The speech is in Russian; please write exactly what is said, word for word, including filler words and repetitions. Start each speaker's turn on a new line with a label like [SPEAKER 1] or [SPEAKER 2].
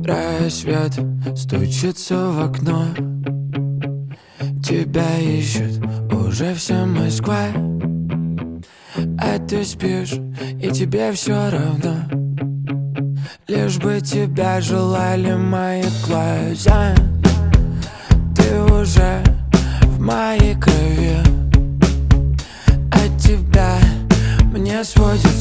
[SPEAKER 1] Рассвет стучится в окно, тебя ищет уже вся Москва, а ты спишь, и тебе все равно, лишь бы тебя желали мои глаза. Ты уже в моей крови, от тебя мне сводит